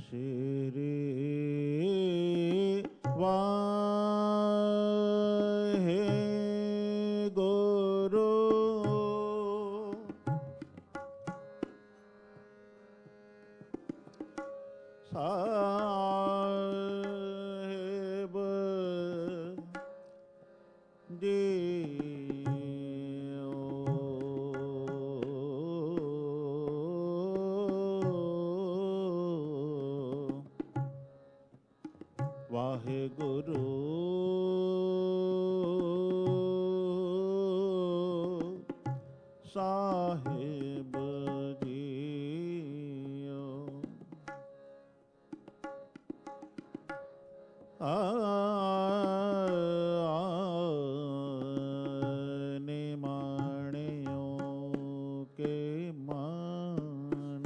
श्री वाहे गुरु साहेब जी वाहेगुरु साहिब जियो निमाणियों के मान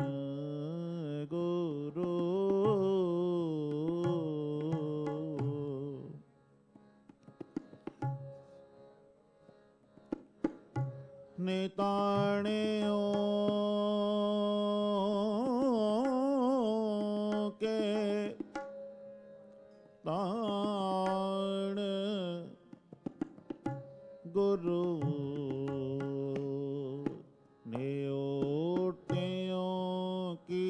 गुरु निताणियों के ताण गुरु नेओटियों की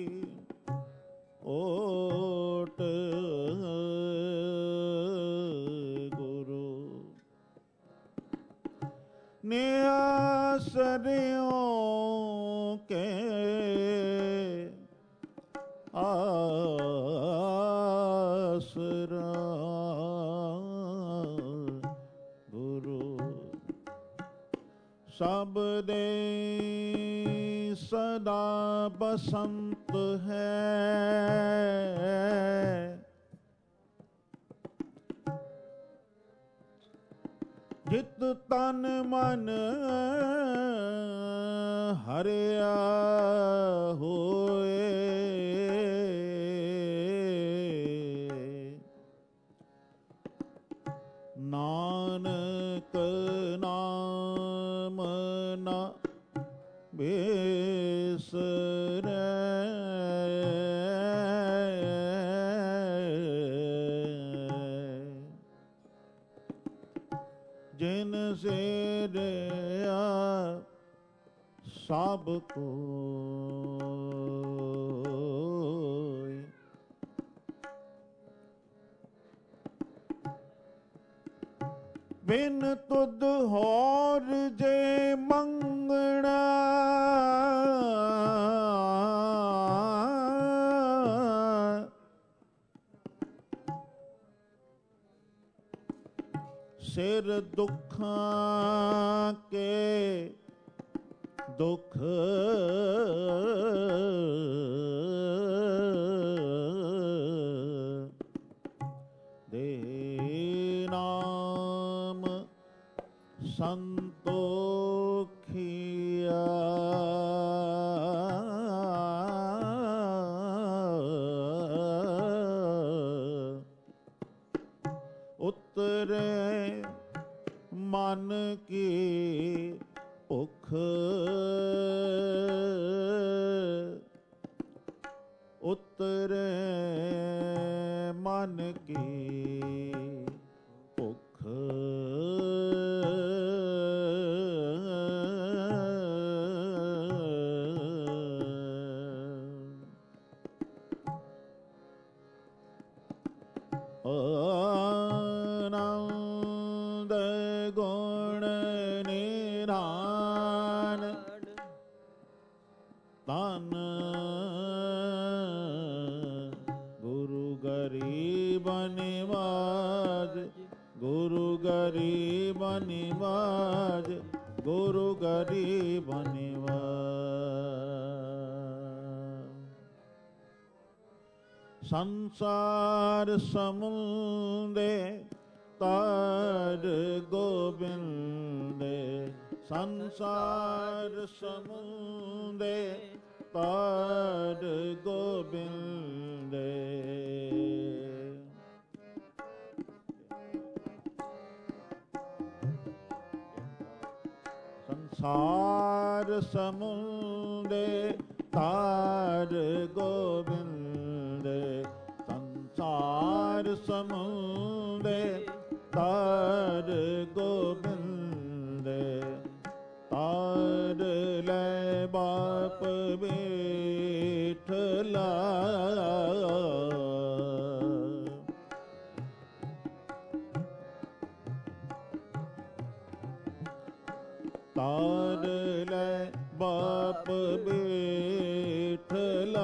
ओट गुरु नियासरियों के आसरा गुरु सब दे सदा बसंत है जित तन मन हरिया होए नानक नाम न बिसरै जिन से दया सब कोई बिन तुद होर जे मंगना सिर दुखां के दुख दे नाम संतोखिया उतरे मन की भुख उतरे मन की भुख आनंद गुण निधान तन गुरु गरीब निवाज गुरु गरीब निवाज गुरु गरीब निवाज संसार समुंदे तार गोबिंदे संसार समुंदे तार गोबिंदे संसार समुंदे तार गोबिंदे ਸਮੁੰਦੇ ਤਾਰ ਗੋਬਿੰਦੇ ਤਾਰ ਲੈ ਬਾਪ ਬੈਠਲਾ ਤਾਰ ਲੈ ਬਾਪ ਬੈਠਲਾ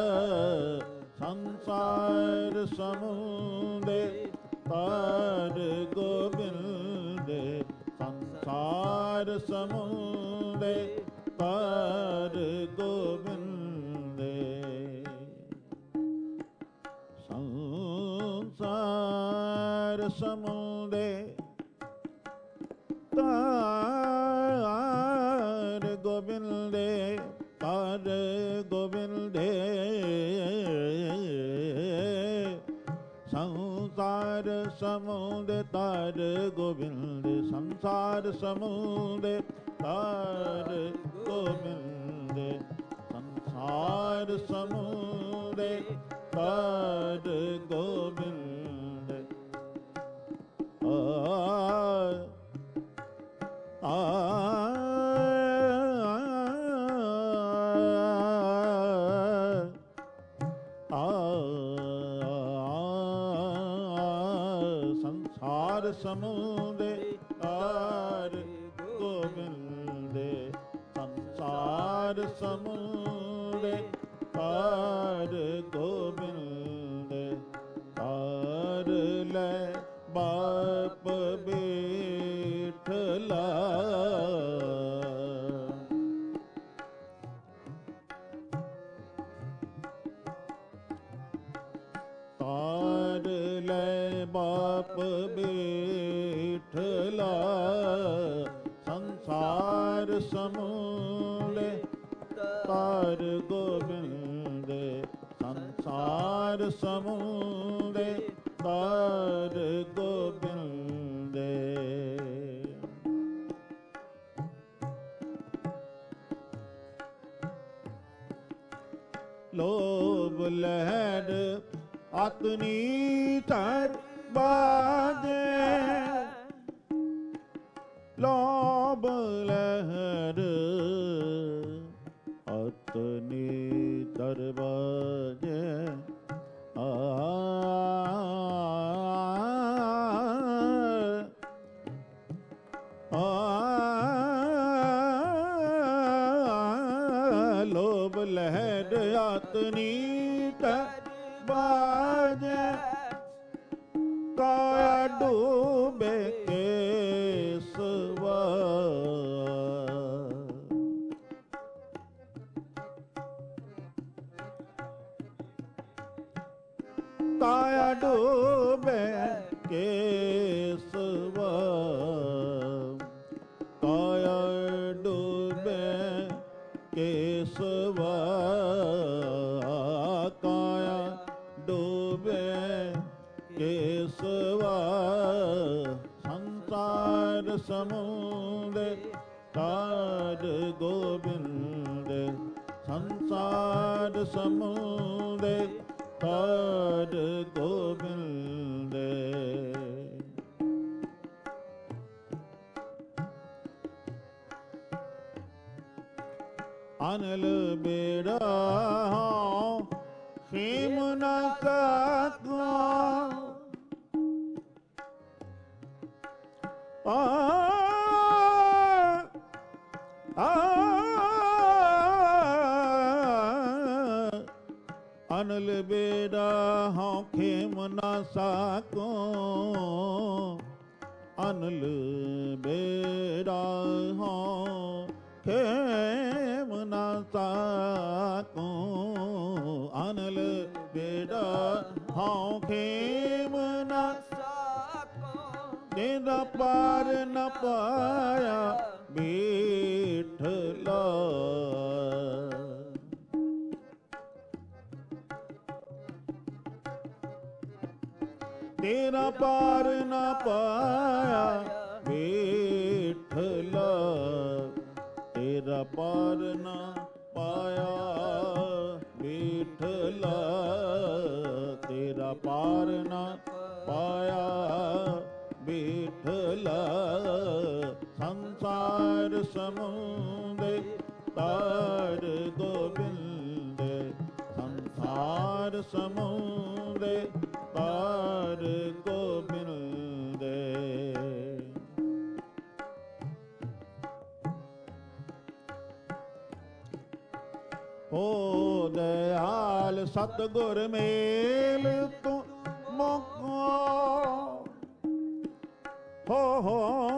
ਸੰਸਾਰ ਸਮੁੰਦੇ ਤਾਰ ਗੋਬਿੰਦੇ ਸੰਸਾਰ ਸਮੁੰਦੇ ਤਾਰ ਗੋਬਿੰਦੇ ਸੰਸਾਰ ਸਮੁੰਦੇ ਤਾਰ ਗੋਬਿੰਦੇ ਤਾਰ ਗੋਬਿੰਦੇ ਸੰਸਾਰ ਸਮੁੰਦੇ ਤਾਰ ਗੋਬਿੰਦੇ ਸੰਸਾਰ ਸਮੁੰਦੇ ਤਾਰ ਗੋਬਿੰਦੇ ਸੰਸਾਰ ਸਮੁੰਦੇ ਤਾਰ ਗੋਬਿੰਦੇ ਸੰਸਾਰ ਸਮੁੰਦੇ ਤਾਰ ਗੋਬਿੰਦੇ ਸੰਸਾਰ ਸਮੁੰਦੇ ਤਾਰ ਗੋਬਿੰਦੇ ਤਾਰ ਲੈ ਬਾਪ ਬੈਠਲਾ ਤਾਰ ਲੈ ਬਾਪ ਬੈਠਲਾ ਸੰਸਾਰ ਸਮੁੰਦੇ ਤਾਰ ਗੋਬਿੰਦੇ ਸੰਸਾਰ ਸਮੁੰਦੇ ਤਾਰ ਗੋਬਿੰਦੇ ਲੋਭ ਲਹਿਰ ਅਤਨੀ ਧਰ ਬਾਜੇ ਲੋਭ ਲਹਿਰ ਅਤਨੀ ਧਰ ਬਾਜੇ ਲੋਭ ਲਹਿਰ ਅਤਨੀ ਧਰ ਬਾਜੇ ਕਾਇਆ ਡੂਬੇ ਕੇਸਵਾ ਕਾਇਆ ਡੂਬੇ ਕੇਸਵਾ ਕਾਇਆ ਡੂਬੇ ਕੇਸਵਾ ਕਾਇਆ ਡੂਬੇ ਕੇਸਵਾ ਸੰਸਾਰ ਸਮੁੰਦੇ ਤਾਰ ਗੋਬਿੰਦੇ ਸੰਸਾਰ ਸਮੁੰਦੇ ਤਾਰ ਗੋਬਿੰਦੇ ਅਨਲ ਬੇੜਾ ਖੇਮ ਨ ਸਕਾ ਅਨਲ ਬੇੜਾ ਹਉ ਖੇਮ ਨ ਸਕੋ ਅਨਲ ਬੇੜਾ ਹਉ ਖੇਮ ਨ ਸਕੋ ਅਨਲ ਬੇੜਾ ਹਉ ਖੇਮ ਨ ਸਕੋ ਤੇਰਾ ਪਾਰ ਨ ਪਾਇਆ ਬੈਠਲਾ ਤੇਰਾ ਪਾਰ ਨ ਪਾਇਆ ਬੈਠਲਾ ਤੇਰਾ ਪਾਰ ਨ ਪਾਇਆ ਬੈਠਲਾ ਤੇਰਾ ਪਾਰ ਨ ਹੋ ਦਇਆਲ ਸਤਿਗੁਰ ਮੇਲ ਤੂੰ ਮੋਕੋ ਹੋ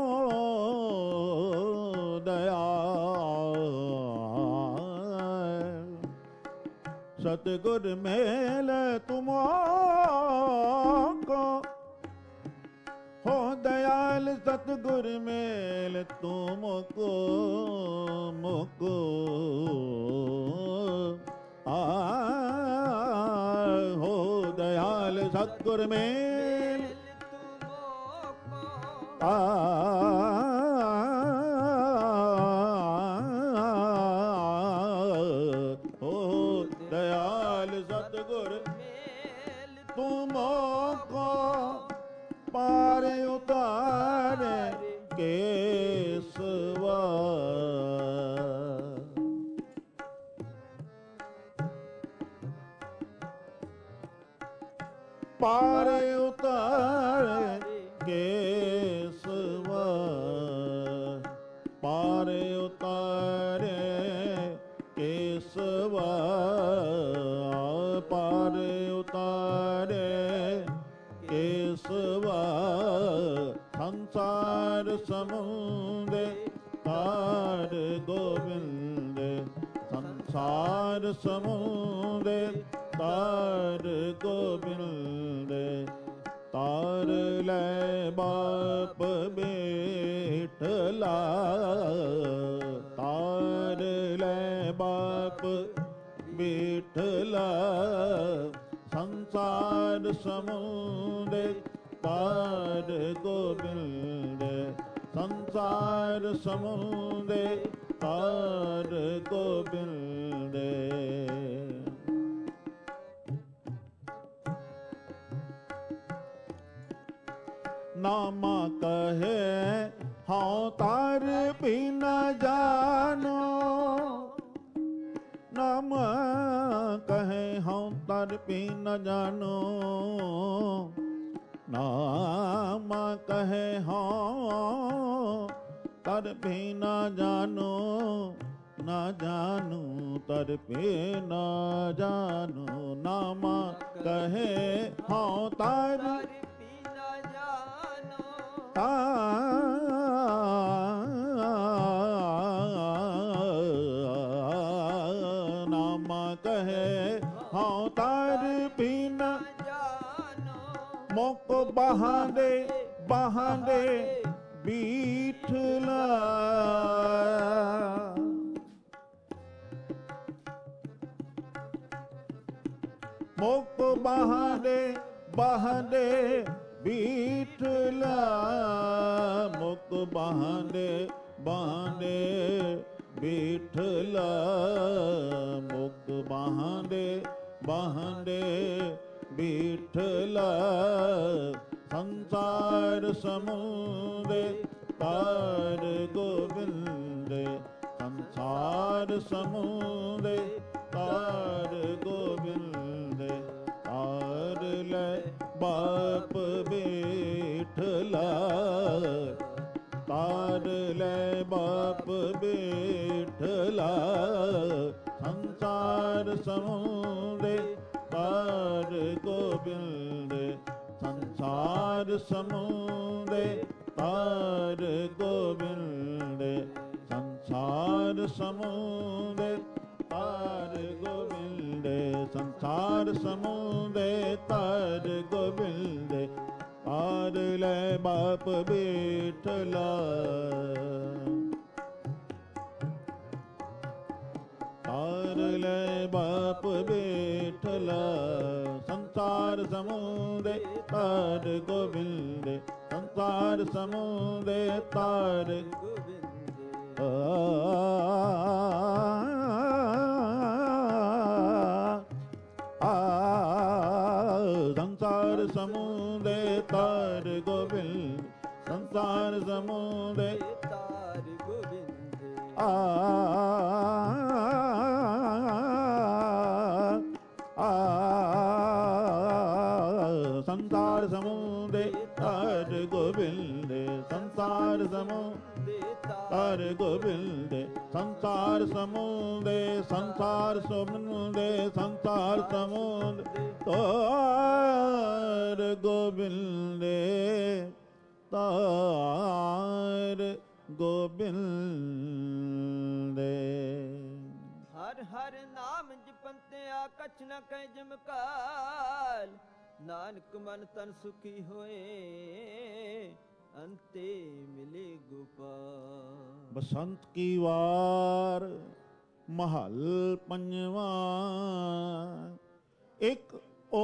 ਦਇਆਲ ਸਤਿਗੁਰ ਮੇਲ ਤੂੰ ਮੋਕੋ ਹੋ ਦਇਆਲ ਸਤਿਗੁਰ ਮੇਲ ਤੂੰ ਮੋਕੋ ਮੋਕੋ ਹੋ ਦਇਆਲ ਸਤਿਗੁਰ ਮੇਲ ਹੋ ਦਇਆਲ ਸਤਿਗੁਰ ਤੂੰ ਮੋਕੋ ਪਾਰ ਉਤਾਰੇ ਕੇਸਵਾ ਪਾਰ ਉਤਾਰੇ ਕੇਸਵਾ ਪਾਰ ਉਤਾਰੇ ਕੇਸਵਾ ਪਾਰ ਉਤਾਰੇ ਕੇਸਵਾ ਸੰਸਾਰ ਸਮੁੰਦੇ ਤਾਰ ਗੋਬਿੰਦ ਸੰਸਾਰ ਸਮੁੰਦੇ ਤਾਰ ਗੋਬਿੰਦ ਤਾਰ ਲੈ ਬਾਪ ਬੇਟਲਾ ਤਾਰ ਲੈ ਬਾਪ ਬੇਟਲਾ ਸੰਸਾਰ ਸਮੁੰਦੇ ਤਾਰ ਗੋਬਿੰਦ ਸੰਸਾਰ ਸਮੁੰਦੇ ਤਾਰ ਗੋਬਿੰਦ ਨਾਮਾ ਕਹੇ ਹਉ ਤਾਰ ਵੀ ਨ ਜਾਨੋ ਨਾਮ ਕਹੇ ਹਉ ਤਾਰ ਵੀ ਨ ਜਾਨੋ ਨਾਮ ਕਹੇ ਹਉ ਤਰ ਵੀ ਨ ਜਾਨੋ ਨਾ ਜਾਨੂ ਤਰ ਵੀ ਨ ਜਾਨੋ ਨਾਮ ਕਹੇ ਹਉ ਤਾਰ ਨਾਮ ਕਹੇ ਹਉ ਤਾਰ ਵੀ ਨ ਮੁਕ ਬਹਾਂਦੇ ਬਹਾਂਦੇ ਬੀਠਲਾ ਮੁਕ ਬਹਾਂਦੇ ਬਹਾਂਦੇ ਬੀਠਲਾ ਮੁਕ ਬਹਾਂਦੇ ਬਹਾਂਦੇ ਬੀਠਲਾ ਮੁਕ ਬਹਾਂਦੇ ਬਹਾਂਦੇ ਬੀਠਲਾ ਸੰਸਾਰ ਸਮੁੰਦੇ ਤਾਰ ਗੋਬਿੰਦ ਸੰਸਾਰ ਸਮੁੰਦੇ ਤਾਰ ਗੋਬਿੰਦ ਤਾਰ ਲੈ ਬਾਪ ਬੇਠਲਾ ਤਾਰ ਲੈ ਬਾਪ ਬੇਠਲਾ ਸੰਸਾਰ ਸਮੁੰਦੇ ਤਾਰ ਗੋਬਿੰਦ ਸੰਸਾਰ ਸਮੁੰਦੇ ਤਾਰ ਗੋਬਿੰਦ ਸੰਸਾਰ ਸਮੁੰਦੇ ਤਾਰ ਗੋਬਿੰਦ ਸੰਸਾਰ ਸਮੁੰਦੇ ਤਾਰ ਗੋਬਿੰਦ ਤਾਰ ਲੈ ਬਾਪ ਬੇਠਲਾ ਤਾਰ ਲੈ ਬਾਪ ਬੇਠਲਾ ਸੰਸਾਰ ਸਮੁੰਦੇ ਤਾਰ ਗੋਬਿੰਦ ਸੰਸਾਰ ਸਮੁੰਦੇ ਤਾਰ ਸੰਸਾਰ ਸਮੁੰਦੇ ਤਾਰ ਗੋਬਿੰਦ ਸੰਸਾਰ ਸਮੁੰਦੇ ਤਾਰ ਗੋਬਿੰਦ ਸੰਸਾਰ ਸਮੁੰਦੇ ਤਾਰ ਗੋਬਿੰਦ ਸੰਸਾਰ ਸਮੁੰਦੇ ਹਰ ਗੋਬਿੰਦ ਸੰਸਾਰ ਸਮੁੰਦੇ ਸੰਸਾਰ ਸਮੁੰਦੇ ਸੰਸਾਰ ਸਮੁੰਦੇ ਤਾਰ ਗੋਬਿੰਦੇ ਤਾਰ ਗੋਬਿੰਦੇ। ਹਰ ਹਰ ਨਾਮ ਜਪੰਤਿਆ ਕਛ ਨ ਕਹਿ ਜਿਮ ਕਾਲ, ਨਾਨਕ ਮਨ ਤਨ ਸੁਖੀ ਹੋਏ ਅੰਤੇ ਮਿਲੇ ਗੋਪਾਲ। ਬਸੰਤ ਕੀ ਵਾਰ ਮਹੱਲ ਪੰਜਵਾਂ, ਇੱਕ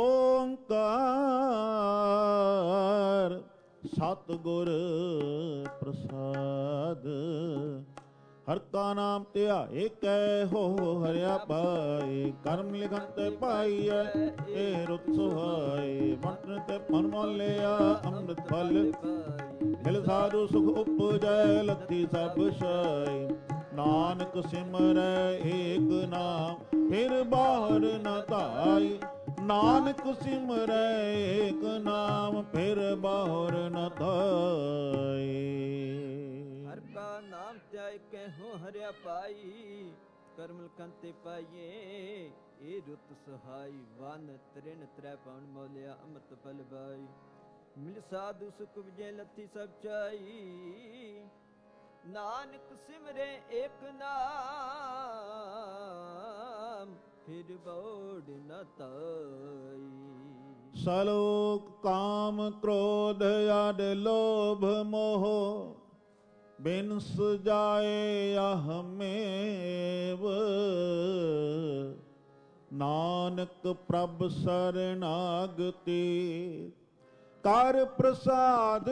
ਓੰਕਾਰ ਸਤਿਗੁਰ ਪ੍ਰਸਾਦ। ਹਰ ਕਾ ਨਾਮ ਧਿਆਏ ਕੈ ਹੋ ਹਰਿਆ ਪਾਏ, ਕਰਮ ਲਿਖਨ ਤੇ ਪਾਈਐ ਇਹ ਰੁਤ ਸੁਹਾਏ। ਵੰਡਨ ਤੇ ਮਨ ਮੋਲਿਆ ਅੰਮ੍ਰਿਤ ਫਲ, ਮਿਲ ਸਾਧੂ ਸੁਖ ਉਪਜੈ ਲੱਥੀ ਸਭ ਸਾਈ। ਨਾਨਕ ਸਿਮਰੈ ਏਕ ਨਾਮ ਫਿਰ ਬਾਹਰ ਨ ਧਾਈ, ਨਾਨਕ ਸਿਮਰੈ ਏਕ ਨਾਮ ਫਿਰ ਬਾਹਰ ਨ ਧਾਈ। ਹਰ ਕਾ ਨਾਮ ਧਿਆਏ ਕਹਿ ਹਰਿਆ ਪਾਈ, ਕਰਮ ਲਿਖਨ ਤੇ ਪਾਈਏ ਇਹ ਰੁਤ ਸਹਾਈ। ਵਨ ਤ੍ਰਿਣ ਤ੍ਰੈ ਪਵਨ ਮੋਲਿਆ ਅੰਮ੍ਰਿਤ ਫਲ ਬਾਈ, ਮਿਲ ਸਾਧੂ ਸੁਖ ਵਿਜੈ ਲੱਥੀ ਸਭ ਚਾਈ। ਨਾਨਕ ਸਿਮਰੇ ਏਕ ਨਾਮ ਫਿਰ ਬੋੜ ਨ ਤਾਈ। ਸਲੋਕ ਕਾਮ ਕ੍ਰੋਧ ਆਦਿ ਲੋਭ ਮੋਹ, ਬਿਨ ਸੁਜਾਏ ਅਹਮੇਵ। ਨਾਨਕ ਪ੍ਰਭ ਸਰਨਾਗਤੀ, ਕਰ ਪ੍ਰਸਾਦ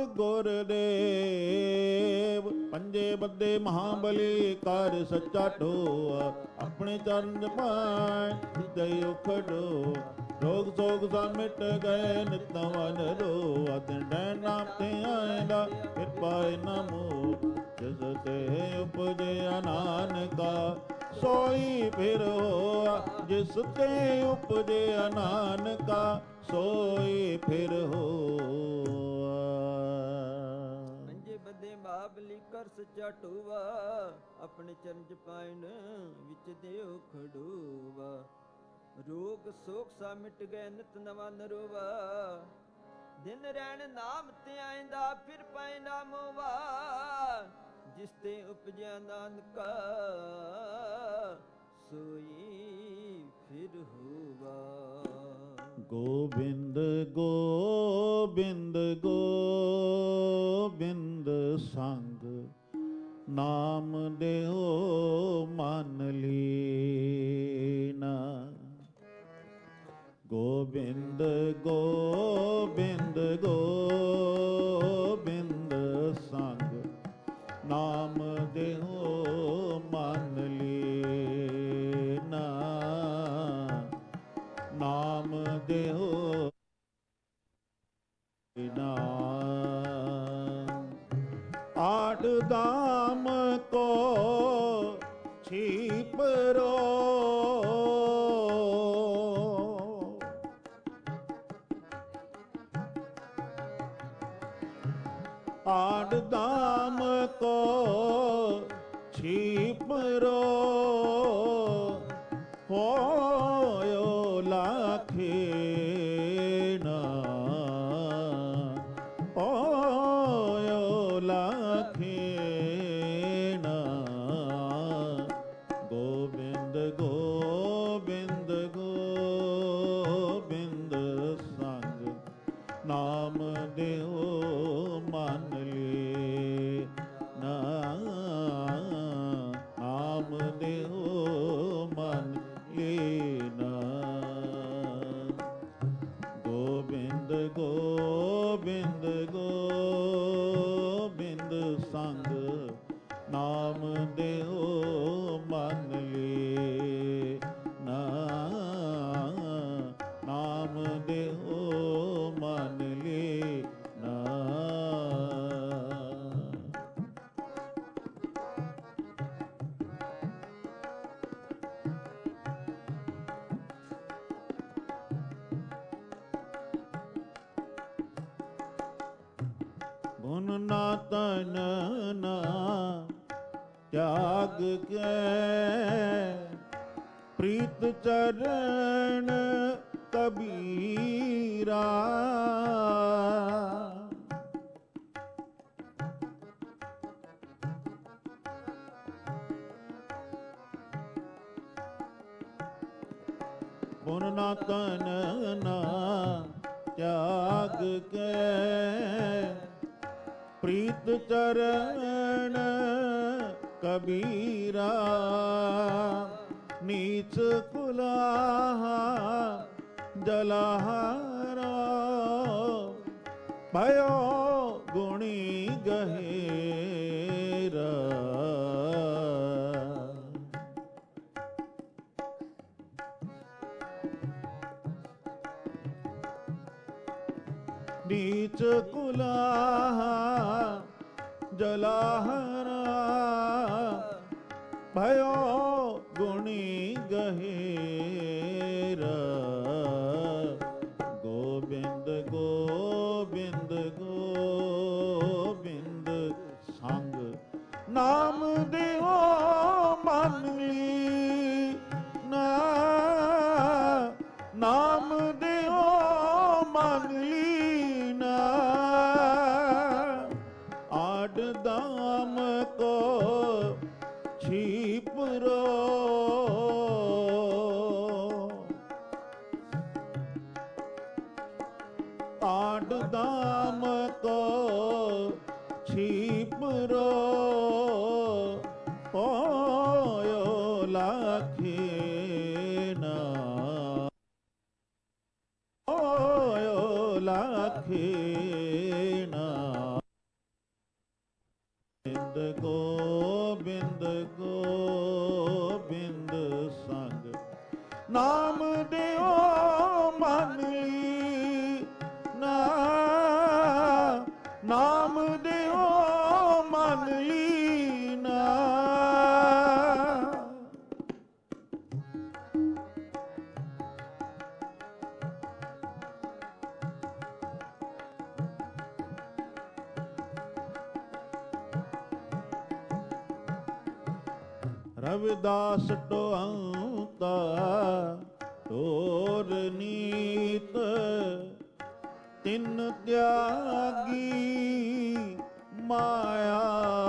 ਗੁਰਦੇਵ। ਪੰਜੇ ਬੱਦੇ ਮਹਾਬਲੀ ਕਰ ਸੱਚਾ ਢੋਆ, ਆਪਣੇ ਚਰਨ ਪਾਏ ਦਈ ਉਖੜੋ। ਰੋਗ ਸੋਗ ਸਭ ਮਿਟ ਗਏ ਨਿਤ ਨਵਨ ਰੋਆ, ਦਿਨ ਡੈਣ ਨਾਮ ਤੇ ਆਇਂਦਾ ਫਿਰ ਪਾਏ ਨਾ ਮੋਹ। ਜਿਸ ਤੇ ਉਪਜਿਆ ਨਾਨਕਾ ਸੋਈ ਫਿਰ ਹੋਆ, ਜਿਸ ਤੇ ਉਪਜਿਆ ਨਾਨਕਾ ਸੋਈ ਫਿਰ ਹੋਆ। ਪੰਜੇ ਬੱਦੇ ਮਹਾਬਲੀ ਕਰ ਸੱਚਾ ਢੋਆ, ਆਪਣੇ ਚਰਨ ਚ ਪਾਇਨ ਵਿੱਚ ਦਿਓ ਖੜੋਵਾ। ਰੋਗ ਸੋਗ ਸਾ ਮਿਟ ਗਏ ਨਿਤ ਨਵਾਂ ਨਰੋਵਾ, ਦਿਨ ਰਹਿਣ ਨਾਮ ਤੇ ਆਇਂਦਾ ਫਿਰ ਪਾਏ ਨਾ ਮੋਵਾ। ਜਿਸ ਤੇ ਉਪਜਿਆ ਨਾਨਕਾ ਸੋਈ ਫਿਰ ਹੋਵਾ। ਗੋਬਿੰਦ ਗੋਬਿੰਦ ਗੋਬਿੰਦ ਸੰਗ, ਨਾਮ ਦਿਓ ਮਨ ਲੀਨਾ। ਗੋਬਿੰਦ ਗੋਬਿੰਦ ਗੋਬਿੰਦ ਸੰਗ, ਨਾਮ ਦਿਓ ਮਨ ਲੀਨਾ। ਨਾਮ ਦਿਓ ਨਾ। ਆਠ ਦਾਮ ਕੋ ਛੀਪਰੋ, ਆਠ ਦਾਮ ਕੋ ਛੀਪਰੋ। ਹੋਇਓ ਲਾਖੇਨਾ, ਹੋਇਓ ਲਾਖੇਨਾ। ਗੋਬਿੰਦ ਗੋਬਿੰਦ ਗੋਬਿੰਦ ਸੰਗ, ਨਾਮ ਦਿਓ ਮਨ ਲੀਨਾ। ਨਾਮ ਦਿਓ ਮਨ ਲੀਨਾ। ਗੋਬਿੰਦ ਗੋਬਿੰਦ ਗੋਬਿੰਦ ਸੰਗ, ਨਾਮ ਦਿਓ ਮਨ ਲੀਨਾ। ਨਾਮ ਦਿਓ ਮਨ ਲੀਨਾ। ਗੁਣ ਨਾ ਤਨ ਨਾ ਤਿਆਗ ਕੇ ਪ੍ਰੀਤ ਚਰਨ ਕਬੀਰਾ। ਪੁਨ ਨਾ ਤਨ ਨਾ ਤਿਆਗ ਕੇ ਪ੍ਰੀਤ ਚਰਨ ਕਬੀਰਾ। ਨੀਚ ਕੁਲਾਹਾ ਜਲਹਾਰਾ ਭਇਓ ਗੁਣੀ ਗਹਿਰਾ। ਨੀਚ ਕੁਲਾਹਾ ਜਲਹਾਰਾ ਭਇਓ ਗੁਣੀ ਗਹਿਰਾ। ਗੋਬਿੰਦ ਗੋਬਿੰਦ ਗੋਬਿੰਦ ਸੰਗ ਨਾਮ ਦਿਓ ਮਨ ਲੀਨਾ। ਨਾਮ ਦਿਓ ਮਨ ਲੀਨਾ। ਆਡ ਦਾਮ ਕੋ ਛੀਪਰੋ ਆਡ ਦਾਮ ਕੋ ਛੀਪਰੋ। ਪੋਇਓ ਲਾਖੇ ਨਾ ਪੋਇਓ ਲਾਖੇ ਨਾ। ਗੋਬਿੰਦ ਗੋਬਿੰਦ ਸੰਗ ਨਾਮ ਦਿਓ ਮਨ ਲੀਨਾ। ਨਾਮ ਦਿਓ ਮਨ ਲੀਨਾ। ਰਵਿਦਾਸ ਟੋਹੰਤਾ ਟੋਰ ਨੀਤ। ਤਿੰਨ ਤਿਆਗੀ ਮਾਇਆ।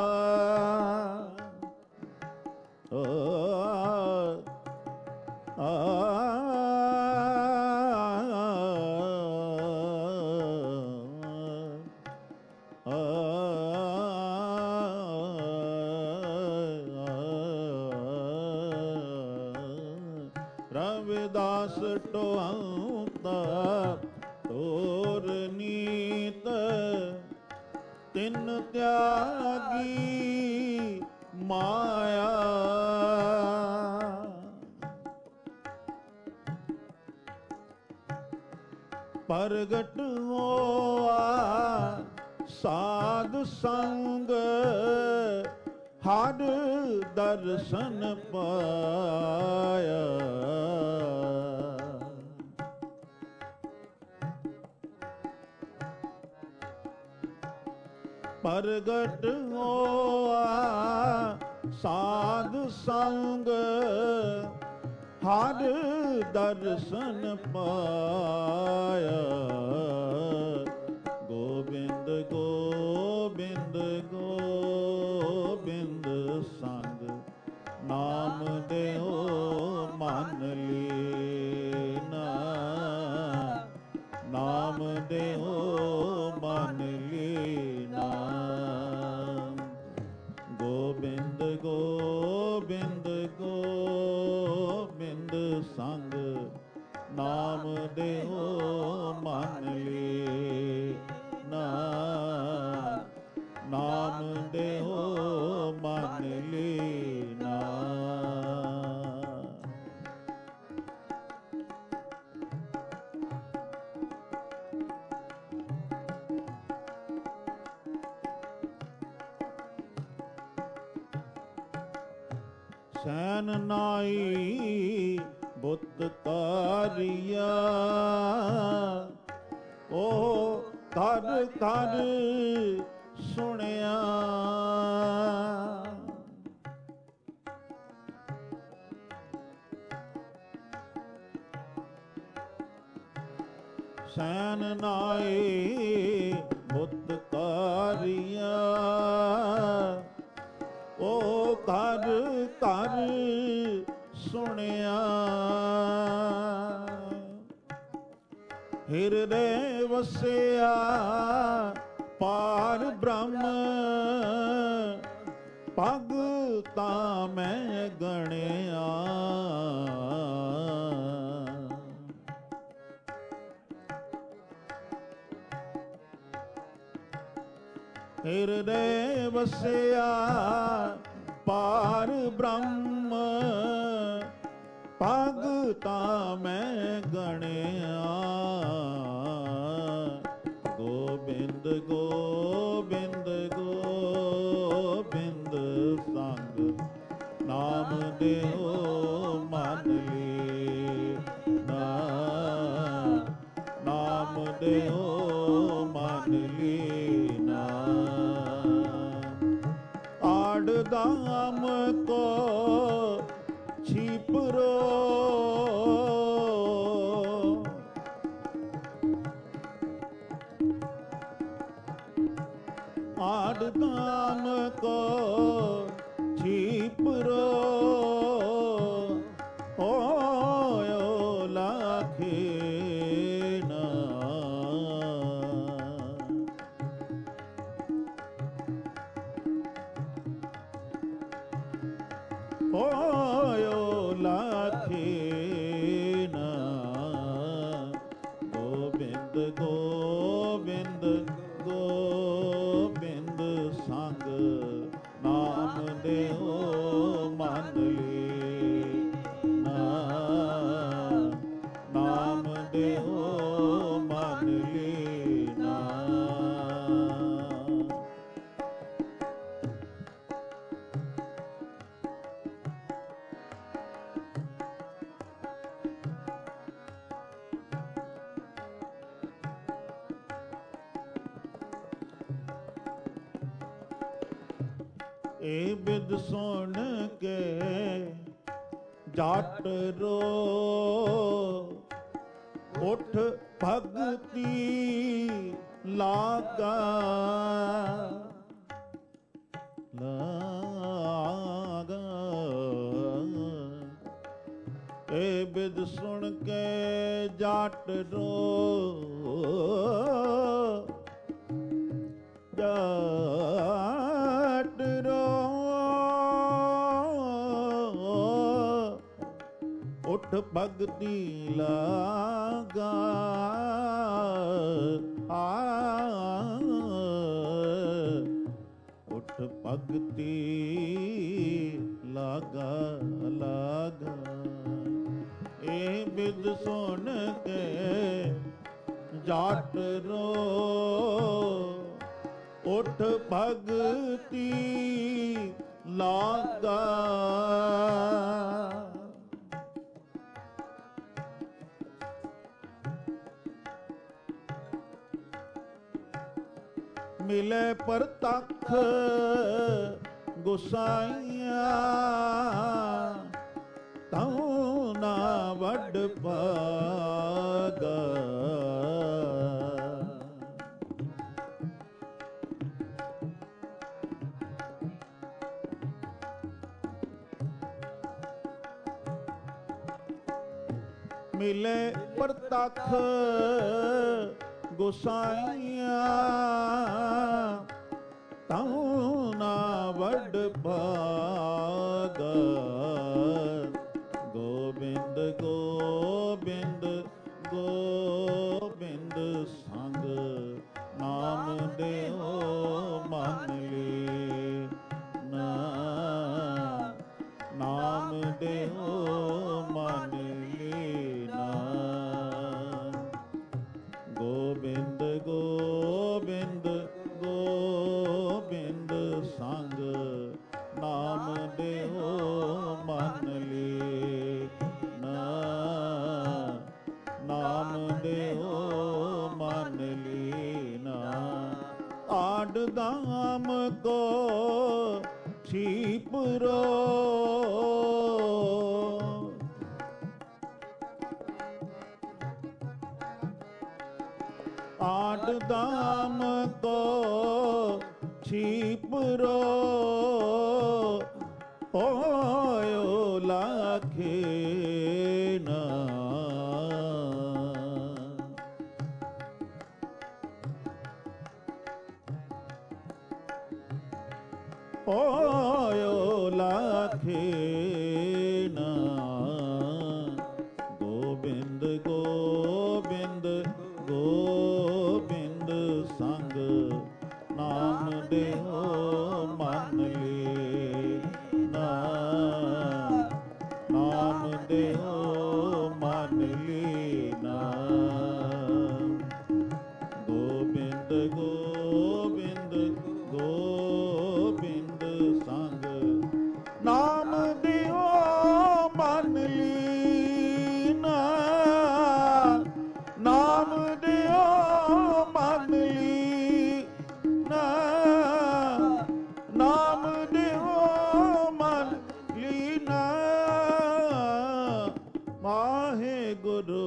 ਰਵਿਦਾਸ ਟੋਹੰਤਾ ਟੋਰ ਨੀਤ। ਤਿੰਨ ਤਿਆਗੀ ਮਾਇਆ। ਪ੍ਰਗਟ ਹੋਆ ਸਾਧ ਸੰਗ ਹਰ ਦਰਸ਼ਨ ਪਾਇਆ। ਪ੍ਰਗਟ ਹੋਆ ਸਾਧ ਸੰਗ ਹਰ ਦਰਸ਼ਨ ਪਾਇਆ। ਗੋਬਿੰਦ ਗੋਬਿੰਦ ਗੋਬਿੰਦ ਸੰਗ ਨਾਮ ਦਿਓ ਮਨ ਲੀਨਾ। ਨਾਮ ਦਿਓ ਮਨ ਲੀਨਾ। ਗੋਬਿੰਦ ਗੋਬਿੰਦ ਗੋਬਿੰਦ ਸੰਗ ਨਾਮ ਦਿਓ ਮਨ ਲੀਨਾ। ਨਾਮ ਦਿਓ ਮਨ ਲੀਨਾ। ਸੈਨ ਨਾਈ ਬੁੱਤ ਕਾਰਿਆ। ਉਹ ਕਰ ਕਰ ਸੁਣਿਆ। ਸੈਨ ਨਾਏ ਬੁੱਧ ਕਾਰਿਆ ਓ ਘਰ ਘਰ ਸੁਣਿਆ ਹਿਰਦੇ ਵਸਿਆ ਪਾਰ ਬ੍ਰਹਮ ਪਗ ਤਾਂ ਮੈਂ ਗਣਿਆ ਹਿਰਦੇ ਵਸਿਆ ਪਾਰ ਬ੍ਰਹਮ ਪਗ ਤਾਂ ਮੈਂ ਗਣਿਆ ਗੋਬਿੰਦ ਗੋਬਿੰਦ ਗੋਬਿੰਦ ਸੰਗ ਨਾਮ ਦਿਓ ਮਨ ਲੀਨਾ ਨਾਮ ਦਿਓ ਮਨ ਲੀਨਾ ਆੜ ਦਾਮ ਕੋ ਛਿਪਰੋ ਆੜ ਦਾਮ ਕੋ ਛਿਪਰੋ ਹੋਇਓ ਲਾਖੇ ਨਾ ਹੋਇਓ ਲਾਖੇ ਨਾ ਗੋਬਿੰਦ ਗੋਬਿੰਦ ਗੋਬਿੰਦ ਸੰਗ ਨਾਮ ਦਿਓ ਮਨ ਲੀਨਾ ਨਾਮ ਦਿਓ ਮਨ ਲੀਨਾ ਇਹ ਬਿਦ ਸੁਣ ਕੇ ਜੱਟ ਰੋ ਉਠ ਭਗਤੀ ਲਾਗਾ ਲਾਗਾ ਇਹ ਬਿਦ ਸੁਣ ਕੇ ਜੱਟ ਰੋ ਜੱਟ ਰੋ ਉਠ ਭਗਤੀ ਲਾਗਾ ਉਠ ਭਗਤੀ ਲਾਗਾ ਲਾਗਾ ਇਹ ਬਿਦ ਸੁਣ ਕੇ ਜੱਟ ਰੋ ਉਠ ਭਗਤੀ ਲਾਗਾ ਮਿਲੇ ਪਰਤਖ ਗੁਸਾਈਆਂ ਤਉ ਨਾ ਵੱਡ ਭਾਗਾ ਮਿਲੇ ਪਰਤਖ ਗੁਸਾਈਆਂ ਤਉ ਨਾ ਵੱਡ ਭਾਗਾ ਗੋਬਿੰਦ ਗੋਬਿੰਦ ਗੋਬਿੰਦ ਸੰਗ ਨਾਮ ਦਿਓ ਮਨ ਲੀਨਾ ਨਾਮ ਦਿਓ ਮਨ ਲੀਨਾ ਗੋਬਿੰਦ ਗੋਬਿੰਦ ਗੋਬਿੰਦ ਸੰਗ ਨਾਮ ਦਿਓ ਮਨ ਲੀਨਾ ਨਾਮ ਦਿਓ ਮਨ ਲੀਨਾ ਆਡ ਦਾਮ ਕੋ ਛਿਪਰੋ आठ दाम को छिप रो होयो लाखे ना होयो लाखे ना गोबिंद गोबिंद गोबिंद संग नाम देहो मन लीना नाम देहो मन लीना गोबिंद गोबिंद गोबिंद संग नाम देहो मन लीना नाम देहो मन लीना नाम देहो मन लीना माहे गुरु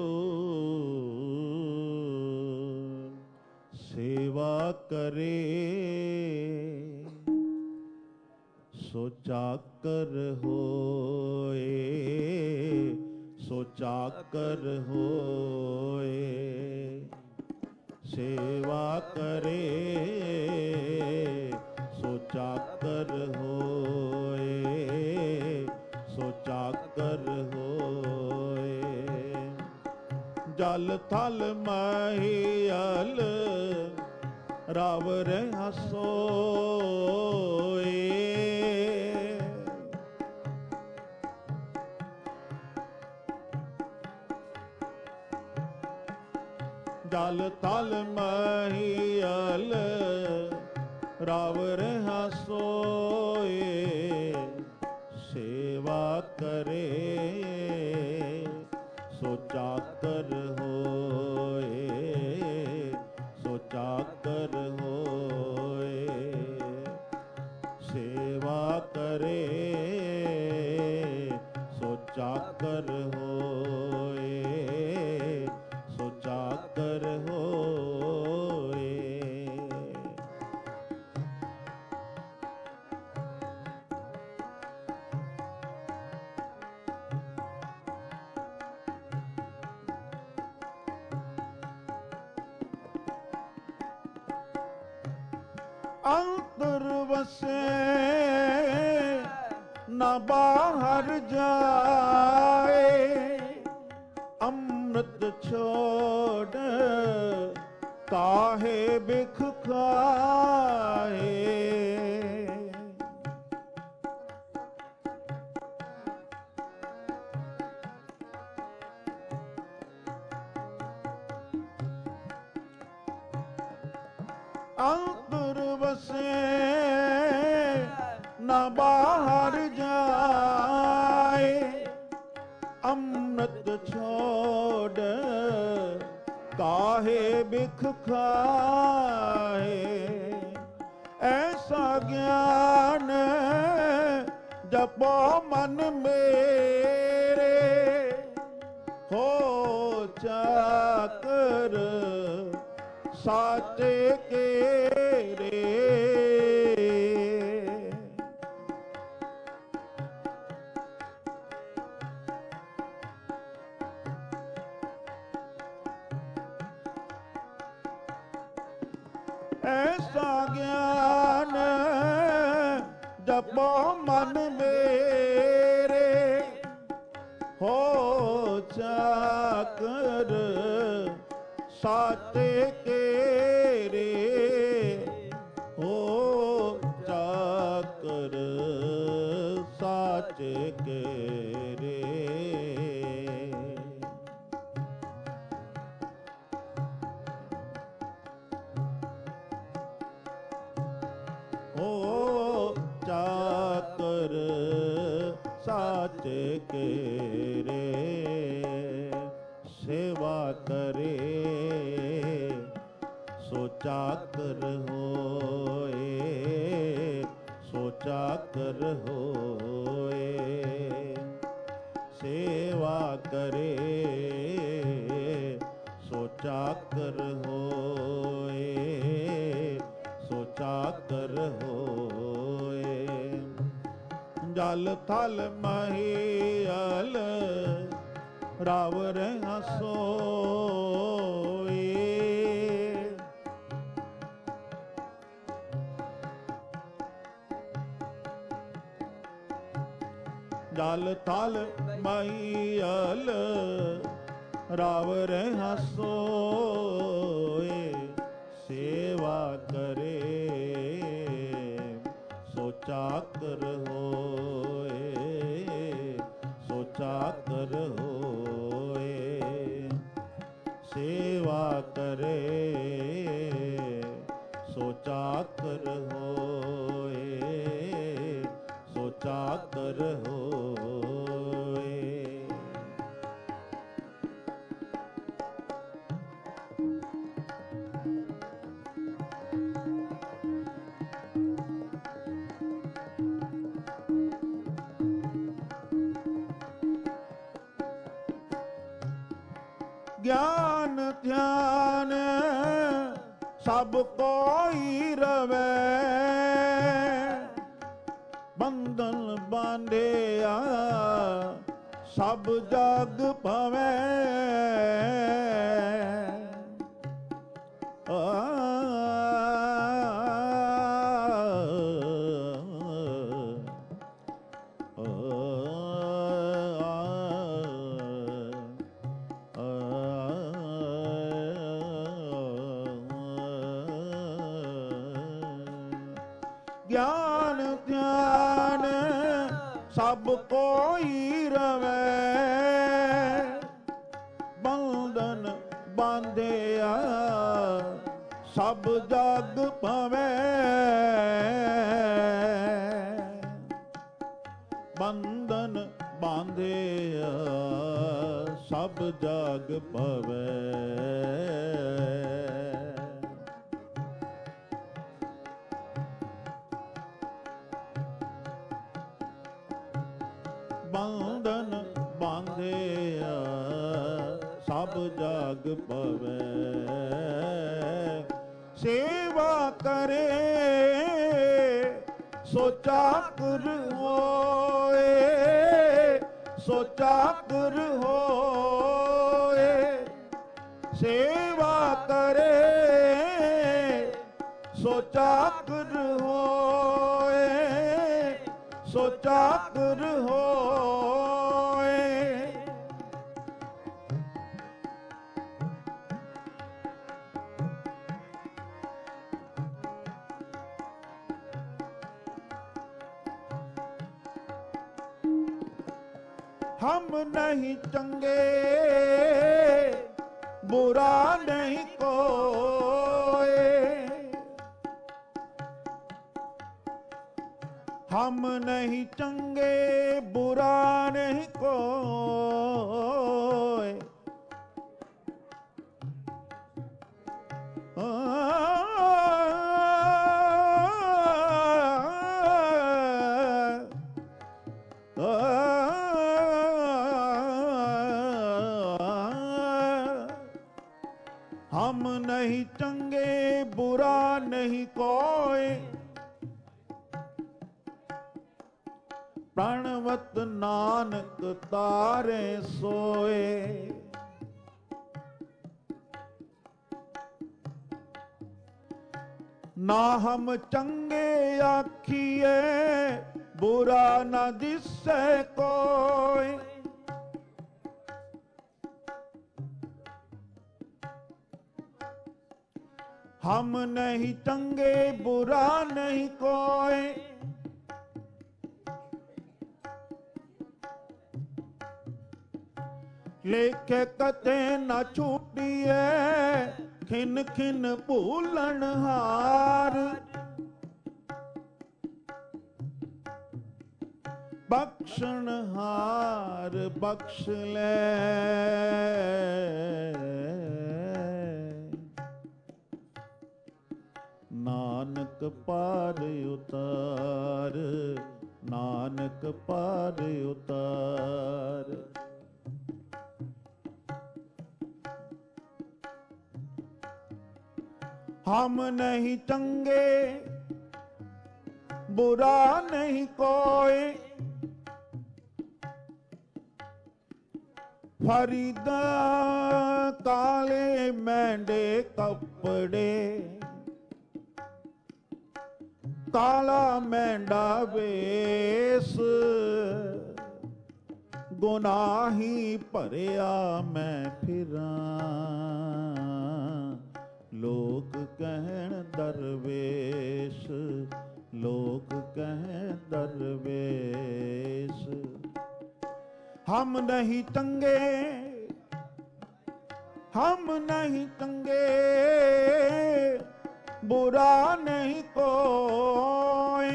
सेवा करे सो चाकर होए सो चाकर होए सेवा करे सो चाकर होए सो चाकर होए जल थल महियल राव रहा सोए जल थल महियल राव रहा सोए सेवा करे सो चाकर होए सो चाकर होए सेवा करे सो चाकर होए सो चाकर होए अंतर वसे न बाहर जाए अमृत छोड़ काहे बिख खाए अंतर वसे न बाहर जाए अमृत छोड़ काहे बिख खाए ऐसा ज्ञान जपो मन मेरे हो चाकर साचे के रे ऐसा ज्ञान जपो मन मेरे हो चाकर साचे के रे हो चाकर साचे के रे हो चाकर साचे के रे सेवा करे सो चाकर होए सो चाकर होए सेवा करे सो चाकर होए ਜਲ ਥਲ ਮਹੀਅਲ ਰਾਵ ਰਹਾ ਸੋਏ। ਜਲ ਥਲ ਮਹੀਅਲ ਰਾਵ ਰਹਾ ਸੋਏ। ਸੇਵਾ ਕਰੇ ਸੋ ਚਾਕਰ ਹੋਏ, ਸੋ ਚਾਕਰ ਹੋਏ। ਸੇਵਾ ਕਰੇ ਸੋ ਚਾਕਰ ਹੋਏ, ਸੋ ਚਾਕਰ ਹੋਏ। ਗਿਆਨ ਧਿਆਨ ਸਭ ਕੋਈ ਰਵੈ, ਬੰਧਨ ਬਾਂਧਿਆ ਸਭ ਜਗ ਭਵੈ। ਗਿਆਨ ਧਿਆਨ ਸਭ ਕੋਈ ਰਵੈ, ਬੰਧਨ ਬਾਂਧਿਆ ਸਭ ਜਗ ਭਵੈ। ਬੰਧਨ ਬਾਂਧਿਆ ਸਭ ਜਗ ਭਵੈ। ਬੰਧਨ ਬਾਂਧਿਆ ਸਭ ਜਗ ਭਵੈ। ਸੇਵਾ ਕਰੇ ਸੋ ਚਾਕਰ ਹੋਏ, ਸੋ ਚਾਕਰ ਹੋਏ। ਸੇਵਾ ਕਰੇ ਸੋ ਚਾਕਰ ਹੋਏ, ਸੋ ਚਾਕਰ ਹੋਏ। ਹਮ ਨਹੀਂ ਚੰਗੇ ਬੁਰਾ ਨਹੀਂ ਕੋਏ, ਹਮ ਨਹੀਂ ਚੰਗੇ ਬੁਰਾ ਨਹੀਂ ਕੋਏ। ਹਮ ਨਹੀਂ ਚੰਗੇ ਬੁਰਾ ਨਹੀਂ ਕੋਏ, ਪ੍ਰਣਵਤ ਨਾਨਕ ਤਾਰੇ ਸੋਏ। ਨਾ ਹਮ ਚੰਗੇ ਆਖੀਏ ਬੁਰਾ ਨਾ ਦਿਸੈ ਕੋਈ, ਹਮ ਨਹੀਂ ਚੰਗੇ ਬੁਰਾ ਨਹੀਂ ਕੋਈ। ਲੇਖੇ ਕਦੇ ਨਾ ਛੂਟੀਏ ਖਿਨ ਖਿਨ ਭੂਲਣ ਹਾਰ, ਬਖਸ਼ਣ ਹਾਰ ਬਖਸ਼ ਲੈ। ਨਾਨਕ ਪਾਰ ਉਤਾਰ, ਨਾਨਕ ਪਾਰ ਉਤਾਰ। ਹਮ ਨਹੀਂ ਚੰਗੇ ਬੁਰਾ ਨਹੀਂ ਕੋਈ, ਫਰੀਦਾ ਕਾਲੇ ਮੈਂਡੇ ਕੱਪੜੇ, ਕਾਲਾ ਮੈਂਡਾ ਵੇਸ, ਗੁਨਾਹੀ ਭਰਿਆ ਮੈਂ ਫਿਰਾਂ, ਲੋਕ ਕਹਿਣ ਦਰਵੇਸ਼, ਲੋਕ ਕਹਿਣ ਦਰਵੇਸ਼। ਹਮ ਨਹੀਂ ਚੰਗੇ, ਹਮ ਨਹੀਂ ਚੰਗੇ, बुरा नहीं कोई,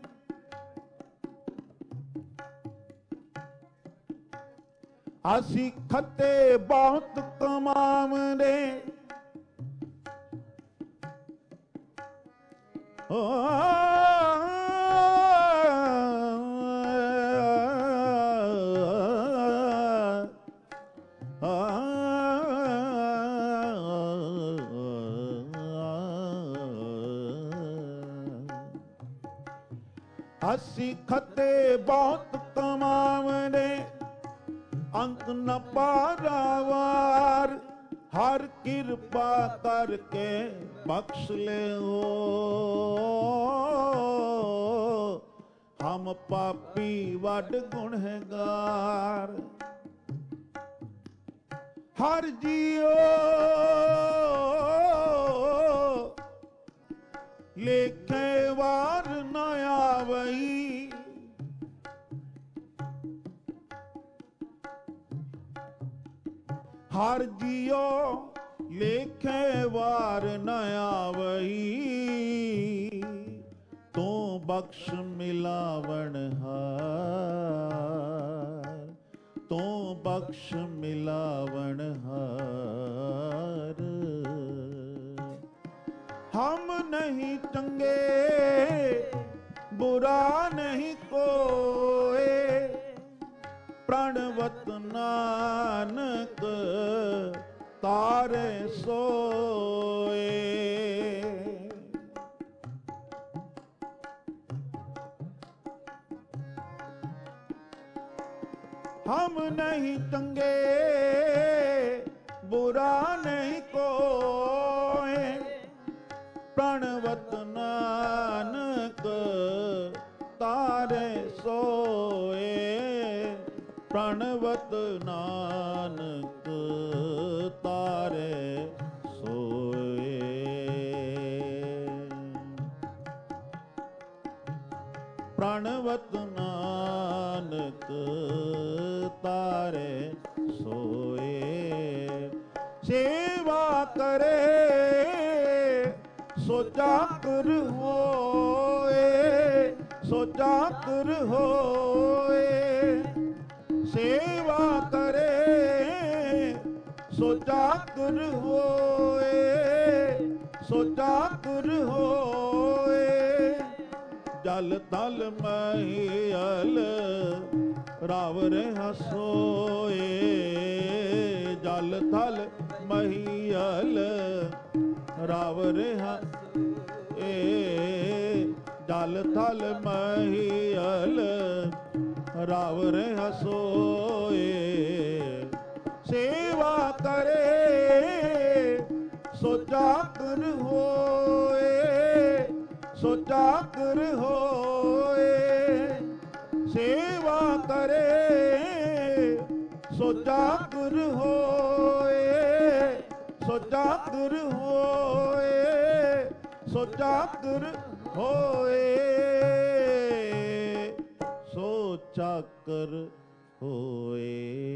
ਅਸੀਂ ਖੱਤੇ ਬਹੁਤ ਕਮਾਵਦੇ, ਅਸੀਂ ਖੱਤੇ ਬਹੁਤ ਕਮਾਵਦੇ, ਅੰਕ ਨ ਪਾਰਾਵਾਰ, ਹਰ ਕਿਰਪਾ ਕਰਕੇ ਬਖਸ਼ ਲਿਓ। ਹਮ ਪਾਪੀ ਵੱਡ ਗੁਨਹਗਾਰ, ਹਰ ਜੀਓ ਲੇਖੇ ਵਾਰ ਨ ਆਵਈ, ਹਰ ਜੀਓ ਲੇਖੇ ਵਾਰ ਨ ਆਵਈ, ਤੂੰ ਬਖਸ਼ ਮਿਲਾਵਣ ਹਾਰ, ਤੂੰ ਬਖਸ਼ ਮਿਲਾਵਣ ਹਾਰ। ਹਮ ਨਹੀਂ ਚੰਗੇ, ਬੁਰਾ ਨਹੀਂ ਕੋਏ, ਪ੍ਰਣਵਤ ਨਾਨਕ ਤਾਰੇ ਸੋਏ। ਹਮ ਨਹੀਂ ਚੰਗੇ, ਬੁਰਾ ਨਹੀਂ ਕੋਏ, ਪ੍ਰਣਵਤ ਨਾਨਕ ਤਾਰੇ ਸੋਏ, ਪ੍ਰਣਵਤ ਨਾਨਕ ਤਾਰੇ ਸੋਏ। ਪ੍ਰਣਵਤ ਨਾਨਕ ਤਾਰੇ ਸੋਏ। ਸੇਵਾ ਕਰੇ ਸੋ ਚਾਕਰ ਹੋਏ, ਸੋ ਚਾਕਰ ਹੋਏ। ਸੇਵਾ ਕਰੇ ਸੋ ਚਾਕਰ ਹੋਏ, ਸੋ ਚਾਕਰ ਹੋਏ। ਜਲ ਤਲ ਮਹੀਅਲ ਰਾਵ ਰਿਹਾ ਸੋਏ, ਜਲ ਥਲ ਮਹੀਅਲ ਰਾਵ ਰਿਹਾ ਏ, ਜਲ ਥਲ ਮਹੀਅਲ ਰਾਵ ਰਿਹਾ ਸੋਏ। ਸੇਵਾ ਕਰੇ ਸੋ ਚਾਕਰ ਹੋਏ, ਸੋ ਚਾਕਰ ਹੋਏ। ਸੇਵਾ ਕਰੇ ਸੋ ਚਾਕਰ ਹੋਏ, ਸੋ ਚਾਕਰ ਹੋਏ, ਸੋ ਚਾਕਰ ਹੋਏ, ਸੋ ਚਾਕਰ ਹੋਏ।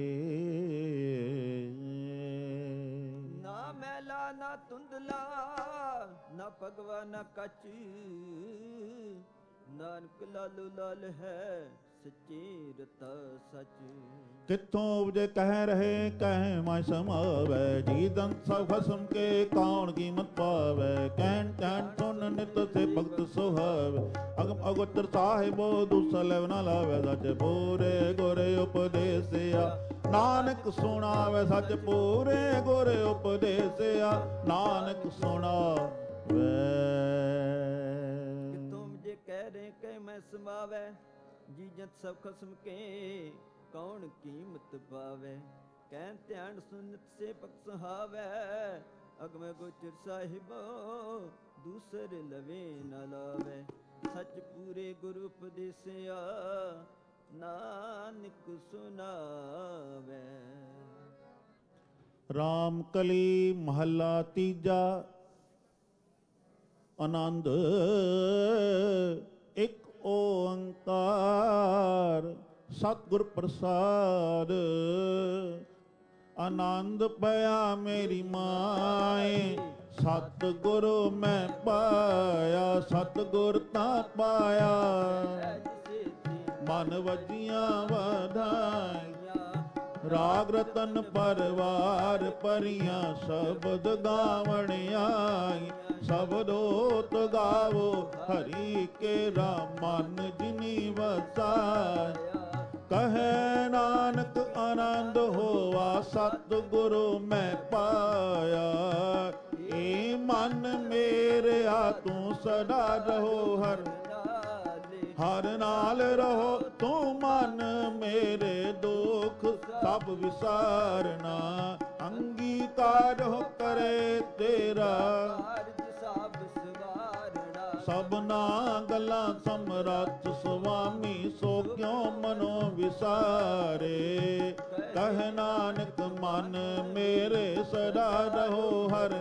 ਨਾ ਮੈਲਾ ਨਾ ਧੁੰਦਲਾ, ਨਾ ਭਗਵਾ ਨਾ ਕੱਚ, ਨਾਨਕ ਲਾਲੋ ਲਾਲ ਹੈ ਸੱਚੇ ਰਤਾ ਸੱਚ। ਕਿੱਥੋਂ ਉਪਜੇ ਕਹਿ ਰਹੇ ਕਹਿ ਮੈਂ ਸਮਾਵੈ, ਜੀ ਦੰਤ ਸਭ ਖਸਮ ਕੇ ਕੌਣ ਕੀਮਤ ਪਾਵੈ। ਕਹਿਣ ਕਹਿਣ ਸੁਨ ਨਿਤ ਸੇ ਭਗਤ ਸੁਹਾਵੈ, ਅਗਮ ਅਗੋਚਰ ਸਾਹਿਬੋ ਦੂਸਰਾ ਲੈਵ ਨਾ ਲਾਵੈ। ਸੱਚ ਪੂਰੇ ਗੁਰੇ ਉਪਦੇਸਿਆ, ਨਾਨਕ ਸੁਣਾਵੈ। ਸੱਚ ਪੂਰੇ ਗੁਰੇ ਉਪਦੇਸਿਆ, ਨਾਨਕ ਸੁਣਾਵੈ। ਕਿੱਥੋਂ ਉਪਜੇ ਕਹਿ ਰਹੇ ਕਹਿ ਮੈਂ ਸਮਾਵੈ, ਜੀ ਜੰਤ ਸਭ ਖਸਮ ਕੇ ਕੌਣ ਕੀਮਤ ਪਾਵੈ। ਕਹਿ ਧਿਆਨ ਸੁਨਤ ਸੇ ਪਕ ਸੁਹਾਵੈ ਅਗਮੈ ਗੋਚਰ ਸਾਹਿਬੋ ਦੂਸਰ ਲਵੇ ਨ ਲਾਵੈ ਸਚ ਪੂਰੇ ਗੁਰੂ ਉਪਦੇਸਿਆ ਨਾਨਕ ਸੁਨਾਵੈ। ਰਾਮ ਕਲੀ ਮਹੱਲਾ ਤੀਜਾ। ਆਨੰਦ ਇੱਕ ਓੰਕਾਰ ਸਤਿਗੁਰ ਪ੍ਰਸਾਦ। ਆਨੰਦ ਪਿਆ ਮੇਰੀ ਮਾਏ ਸਤਿਗੁਰ ਮੈਂ ਪਾਇਆ ਸਤਿਗੁਰ ਤਾਂ ਪਾਇਆ ਮਨ ਵਜੀਆਂ ਵਧਾਈਆਂ ਰਾਗ ਰਤਨ ਪਰਵਾਰ ਪਰੀਆਂ ਸ਼ਬਦ ਗਾਵਣ ਆਈ ਸ਼ਬਦੋਤ ਗਾਵੋ ਹਰੀ ਕੇਰਾ ਮਨ ਜਿਨੀ ਵਸਾਇਆ ਕਹੈ ਨਾਨਕ ਆਨੰਦ ਹੋਵਾ ਸਤਿਗੁਰੂ ਮੈਂ ਪਾਇਆ ਏ ਮਨ ਮੇਰਿਆ ਤੂੰ ਸਦਾ ਰਹੋ ਹਰ ਨਾਲ ਰਹੋ ਤੂੰ ਮਨ ਮੇਰੇ ਦੁਖ ਸਭ ਵਿਸਾਰਨਾ ਅੰਗੀਕਾਰ ਹੋ ਕਰੇ ਤੇਰਾ ਸਭਨਾ ਗੱਲਾਂ ਸਮਰੱਥ ਸੁਆਮੀ ਸੋ ਕਿਉ ਮਨੋ ਵਿਸਾਰੇ ਕਹਿ ਨਾਨਕ ਮਨ ਮੇਰੇ ਸਦਾ ਰਹੋ ਹਰ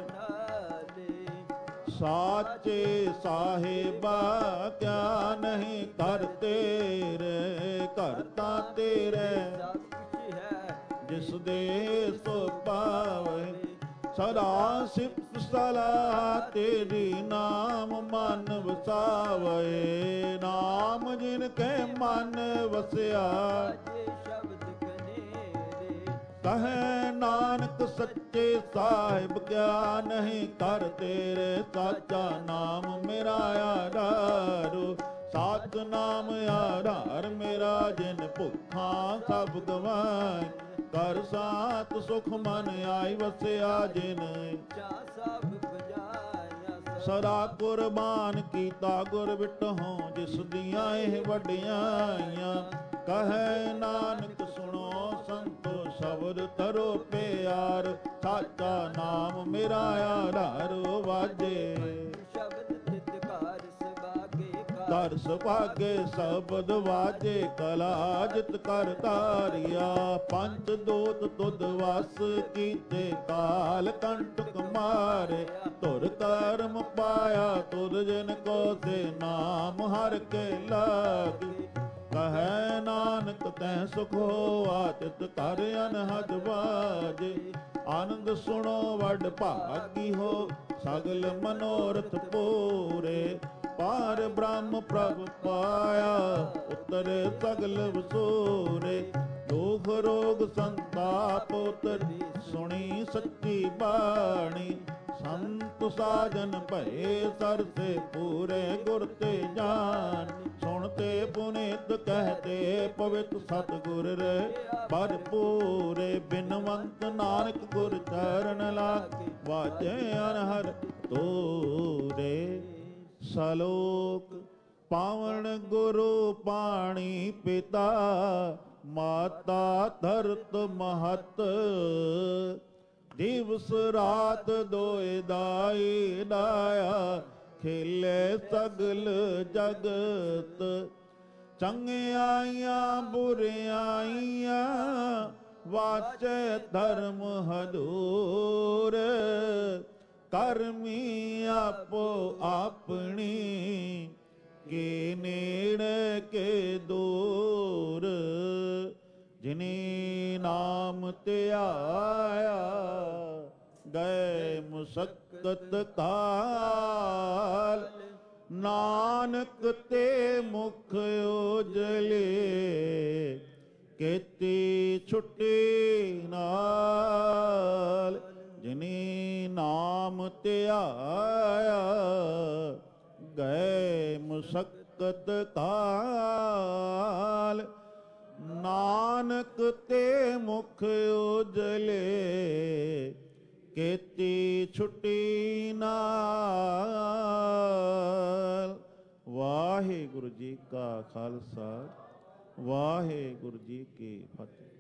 ਸਾਚੇ ਸਾਹਿਬਾ ਕਿਆ ਨਹੀਂ ਕਰ ਤੇਰੇ ਕਰਤਾ ਤੇਰੇ ਜਿਸ ਦੇ ਸੋ ਪਾਵੇ ਸਦਾ ਸਿਫਤ ਸਲਾਹ ਤੇਰੀ ਨਾਮ ਮਨ ਵਸਾਵੇ ਨਾਮ ਜਿਨ ਕੇ ਮਨ ਵਸਿਆ ਕਹੈ ਨਾਨਕ ਸੱਚੇ ਸਾਹਿਬ ਕਿਆ ਨਹੀਂ ਕਰ ਤੇਰੇ ਸਾਚਾ ਨਾਮ ਮੇਰਾ ਆਧਾਰ ਸਾਚ ਨਾਮ ਆਧਾਰ ਮੇਰਾ ਜਿਨ ਭੁੱਖਾਂ ਸਭ ਗਵਾਏ ਕਰ ਸਾਤ ਸੁਖ ਮਨ ਆਈ ਵਸਿਆ ਜਿਨ ਸਦਾ ਕੁਰਬਾਨ ਕੀਤਾ ਗੁਰ ਬਿਟਹੁ ਜਿਸ ਦੀਆਂ ਇਹ ਵਡਿਆਈਆਂ ਕਹੈ ਨਾਨਕ ਸੁਣੋ ਸੰਤੋ ਸ਼ਬਦ ਤਰੋ ਪਿਆਰ ਸਾਚਾ ਨਾਮ ਮੇਰਾ ਆਧਾਰ ਵਾਜੇ ਕਰ ਸੁਭਾਗੇ ਸ਼ਬਦ ਵਾਜੇ ਕਲਾ ਜਿਤ ਕਰ ਤਾਰਿਆ ਪੰਜ ਦੋਤ ਤੁਧ ਵਸ ਕੀਤੇ ਕਾਲ ਕੰਟਕ ਮਾਰੇ ਧੁਰ ਕਰਮ ਪਾਇਆ ਤੁਧ ਜਿਨ ਕੋ ਸੇ ਨਾਮ ਹਰ ਕੇ ਲਾਗੇ ਕਹੈ ਨਾਨਕ ਤੈ ਸੁਖ ਹੋਆ ਤਿਤ ਕਰ ਅਨਹਦ ਬਾਜੇ ਆਨੰਦ ਸੁਣੋ ਵੱਡ ਭਾਗੀ ਹੋ ਸਗਲ ਮਨੋਰਥ ਪੂਰੇ ਪਾਰ ਬ੍ਰਹਮ ਪ੍ਰਭ ਪਾਇਆ ਉਤਰੇ ਸਗਲ ਵਸੂਰੇ ਦੁਖ ਰੋਗ ਸੰਤਾਪ ਉਤਰੀ ਸੁਣੀ ਸੱਚੀ ਬਾਣੀ ਸੰਤ ਸਾਜਨ ਭਏ ਸਰਸੇ ਪੂਰੇ ਗੁਰ ਤੇ ਜਾਨ ਸੁਣਤੇ ਪੁਨੀਤ ਕਹਤੇ ਪਵਿੱਤ ਸਤਿਗੁਰ ਰੇ ਭਰਪੂਰੇ ਬਿਨਵੰਤ ਨਾਨਕ ਗੁਰ ਚਰਨ ਲਾਗੇ ਵਾਜੇ ਅਨਹਦ ਤੋਰੇ ਸਲੋਕ ਪਾਵਨ ਗੁਰੂ ਪਾਣੀ ਪਿਤਾ ਮਾਤਾ ਧਰਤ ਮਹਤ ਦਿਵਸ ਰਾਤ ਦੋਇ ਦਾਈ ਦਾਇਆ ਖੇਲੇ ਸਗਲ ਜਗਤ ਚੰਗਿਆਈਆਂ ਬੁਰਿਆਈਆਂ ਵਾਚੇ ਧਰਮ ਹਦੂਰ ਕਰਮੀ ਆਪੋ ਆਪਣੀ ਕੇ ਨੇੜੇ ਕੇ ਦੂਰ ਜਿਨੇ ਨਾਮ ਧਿਆਇਆ ਗਏ ਮੁਸੱਕਤ ਕਾਲ ਨਾਨਕ ਤੇ ਮੁਖ ਉਜਲੇ ਕੀਤੀ ਛੁੱਟੀ ਨਾਲ ਜਿਨੇ ਨਾਮ ਧਿਆਇਆ ਗਏ ਮੁਸੱਕਤ ਕਾਲ ਨਾਨਕ ਤੇ ਮੁਖ ਉਜਲੇ ਕੀਤੀ ਛੁੱਟੀ ਨਾਲ। ਵਾਹਿਗੁਰੂ ਜੀ ਕਾ ਖਾਲਸਾ ਵਾਹਿਗੁਰੂ ਜੀ ਕੀ ਫਤਿਹ।